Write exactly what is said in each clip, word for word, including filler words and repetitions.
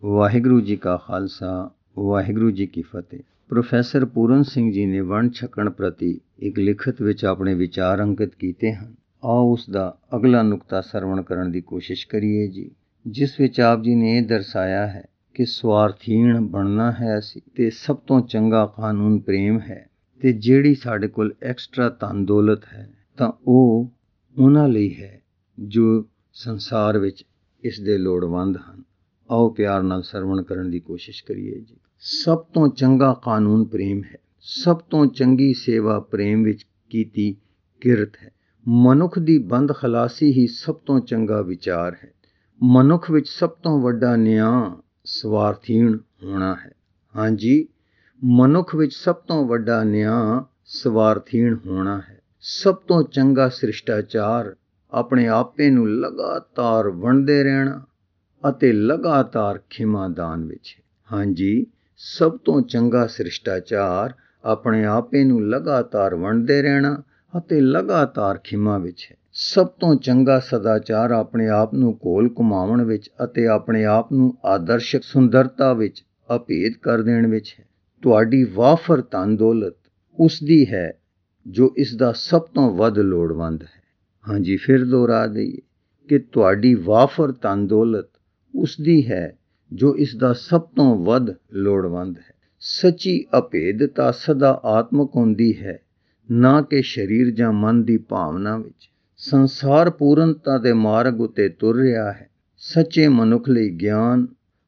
ਵਾਹਿਗੁਰੂ ਜੀ ਕਾ ਖਾਲਸਾ ਵਾਹਿਗੁਰੂ ਜੀ ਕੀ ਫਤਿਹ। ਪ੍ਰੋਫੈਸਰ ਪੂਰਨ ਸਿੰਘ ਜੀ ਨੇ ਵੰਡ ਛਕਣ ਪ੍ਰਤੀ ਇੱਕ ਲਿਖਤ ਵਿੱਚ ਆਪਣੇ ਵਿਚਾਰ ਅੰਕਿਤ ਕੀਤੇ ਹਨ। ਆਓ ਉਸ ਦਾ ਅਗਲਾ ਨੁਕਤਾ ਸਰਵਣ ਕਰਨ ਦੀ ਕੋਸ਼ਿਸ਼ ਕਰੀਏ ਜੀ, ਜਿਸ ਵਿੱਚ ਆਪ ਜੀ ਨੇ ਇਹ ਦਰਸਾਇਆ ਹੈ ਕਿ ਸਵਾਰਥੀਣ ਬਣਨਾ ਹੈ ਅਸੀਂ ਤੇ ਸਭ ਤੋਂ ਚੰਗਾ ਕਾਨੂੰਨ ਪ੍ਰੇਮ ਹੈ, ਤੇ ਜਿਹੜੀ ਸਾਡੇ ਕੋਲ ਐਕਸਟਰਾ ਧਨ ਦੌਲਤ ਹੈ ਤਾਂ ਉਹ ਉਹਨਾਂ ਲਈ ਹੈ ਜੋ ਸੰਸਾਰ ਵਿੱਚ ਇਸ ਦੇ ਲੋੜਵੰਦ ਹਨ। ਆਓ ਪਿਆਰ ਨਾਲ ਸਰਵਣ ਕਰਨ ਦੀ ਕੋਸ਼ਿਸ਼ ਕਰੀਏ ਜੀ। ਸਭ ਤੋਂ ਚੰਗਾ ਕਾਨੂੰਨ ਪ੍ਰੇਮ ਹੈ। ਸਭ ਤੋਂ ਚੰਗੀ ਸੇਵਾ ਪ੍ਰੇਮ ਵਿੱਚ ਕੀਤੀ ਕਿਰਤ ਹੈ। ਮਨੁੱਖ ਦੀ ਬੰਦ ਖਲਾਸੀ ਹੀ ਸਭ ਤੋਂ ਚੰਗਾ ਵਿਚਾਰ ਹੈ। ਮਨੁੱਖ ਵਿੱਚ ਸਭ ਤੋਂ ਵੱਡਾ ਨਿਆਂ ਸਵਾਰਥੀਣ ਹੋਣਾ ਹੈ। ਹਾਂਜੀ, ਮਨੁੱਖ ਵਿੱਚ ਸਭ ਤੋਂ ਵੱਡਾ ਨਿਆਂ ਸਵਾਰਥੀਣ ਹੋਣਾ ਹੈ। ਸਭ ਤੋਂ ਚੰਗਾ ਸ੍ਰਿਸ਼ਟਾਚਾਰ ਆਪਣੇ ਆਪੇ ਨੂੰ ਲਗਾਤਾਰ ਵੰਡਦੇ ਰਹਿਣਾ ਅਤੇ ਲਗਾਤਾਰ ਖਿਮਾਦਾਨ ਵਿੱਚ ਹੈ। ਹਾਂਜੀ, ਸਭ ਤੋਂ ਚੰਗਾ ਸ੍ਰਿਸ਼ਟਾਚਾਰ ਆਪਣੇ ਆਪੇ ਨੂੰ ਲਗਾਤਾਰ ਵੰਡਦੇ ਰਹਿਣਾ ਅਤੇ ਲਗਾਤਾਰ ਖਿਮਾ ਵਿੱਚ ਹੈ। ਸਭ ਤੋਂ ਚੰਗਾ ਸਦਾਚਾਰ ਆਪਣੇ ਆਪ ਨੂੰ ਘੋਲ ਘੁਮਾਉਣ ਵਿੱਚ ਅਤੇ ਆਪਣੇ ਆਪ ਨੂੰ ਆਦਰਸ਼ਕ ਸੁੰਦਰਤਾ ਵਿੱਚ ਅਭੇਦ ਕਰ ਦੇਣ ਵਿੱਚ ਹੈ। ਤੁਹਾਡੀ ਵਾਫਰ ਧਨ ਦੌਲਤ ਉਸ ਦੀ ਹੈ ਜੋ ਇਸ ਦਾ ਸਭ ਤੋਂ ਵੱਧ ਲੋੜਵੰਦ ਹੈ। ਹਾਂਜੀ, ਫਿਰ ਦੁਹਰਾ ਦਈਏ ਕਿ ਤੁਹਾਡੀ ਵਾਫਰ ਧਨ ਦੌਲਤ ਉਸ ਦੀ ਹੈ ਜੋ ਇਸ ਦਾ ਸਭ ਤੋਂ ਵੱਧ ਲੋੜਵੰਦ ਹੈ। ਸੱਚੀ ਅਭੇਦਤਾ ਸਦਾ ਆਤਮਕ ਹੁੰਦੀ ਹੈ, ਨਾ ਕਿ ਸਰੀਰ ਜਾਂ ਮਨ ਦੀ ਭਾਵਨਾ ਵਿੱਚ। ਸੰਸਾਰ ਪੂਰਨਤਾ ਦੇ ਮਾਰਗ ਉੱਤੇ ਤੁਰ ਰਿਹਾ ਹੈ। ਸੱਚੇ ਮਨੁੱਖ ਲਈ ਗਿਆਨ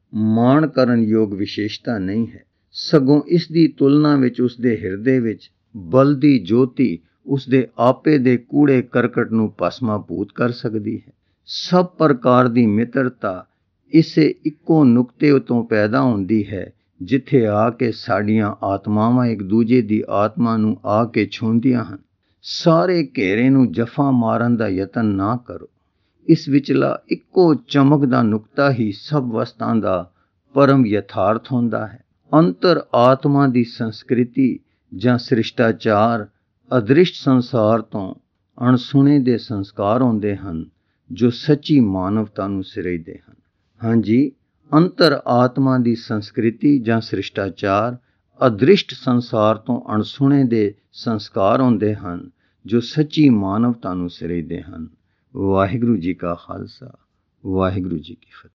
ਮਾਣ ਕਰਨ ਯੋਗ ਵਿਸ਼ੇਸ਼ਤਾ ਨਹੀਂ ਹੈ, ਸਗੋਂ ਇਸ ਦੀ ਤੁਲਨਾ ਵਿੱਚ ਉਸ ਦੇ ਹਿਰਦੇ ਵਿੱਚ ਬਲਦੀ ਜੋਤੀ ਉਸ ਦੇ ਆਪੇ ਦੇ ਕੂੜੇ ਕਰਕਟ ਨੂੰ ਭਸਮਾਭੂਤ ਕਰ ਸਕਦੀ ਹੈ। ਸਭ ਪ੍ਰਕਾਰ ਦੀ ਮਿੱਤਰਤਾ ਇਸੇ ਇੱਕੋ ਨੁਕਤੇ ਤੋਂ ਪੈਦਾ ਹੁੰਦੀ ਹੈ, ਜਿੱਥੇ ਆ ਕੇ ਸਾਡੀਆਂ ਆਤਮਾਵਾਂ ਇੱਕ ਦੂਜੇ ਦੀ ਆਤਮਾ ਨੂੰ ਆ ਕੇ ਛੂੰਹਦੀਆਂ ਹਨ। ਸਾਰੇ ਘੇਰੇ ਨੂੰ ਜਫਾ ਮਾਰਨ ਦਾ ਯਤਨ ਨਾ ਕਰੋ। ਇਸ ਵਿਚਲਾ ਇੱਕੋ ਚਮਕ ਦਾ ਨੁਕਤਾ ਹੀ ਸਭ ਵਸਤਾਂ ਦਾ ਪਰਮ ਯਥਾਰਥ ਹੁੰਦਾ ਹੈ। ਅੰਤਰ ਆਤਮਾ ਦੀ ਸੰਸਕ੍ਰਿਤੀ ਜਾਂ ਸ੍ਰਿਸ਼ਟਾਚਾਰ ਅਦ੍ਰਿਸ਼ਟ ਸੰਸਾਰ ਤੋਂ ਅਣਸੁਣੇ ਦੇ ਸੰਸਕਾਰ ਹੁੰਦੇ ਹਨ ਜੋ ਸੱਚੀ ਮਾਨਵਤਾ ਨੂੰ ਸਿਰਜਦੇ ਹਨ। ਹਾਂਜੀ, ਅੰਤਰ ਆਤਮਾ ਦੀ ਸੰਸਕ੍ਰਿਤੀ ਜਾਂ ਸ੍ਰਿਸ਼ਟਾਚਾਰ ਅਦ੍ਰਿਸ਼ਟ ਸੰਸਾਰ ਤੋਂ ਅਣਸੁਣੇ ਦੇ ਸੰਸਕਾਰ ਹੁੰਦੇ ਹਨ ਜੋ ਸੱਚੀ ਮਾਨਵਤਾ ਨੂੰ ਸਿਰਜਦੇ ਹਨ। ਵਾਹਿਗੁਰੂ ਜੀ ਕਾ ਖਾਲਸਾ ਵਾਹਿਗੁਰੂ ਜੀ ਕੀ ਫਤਿਹ।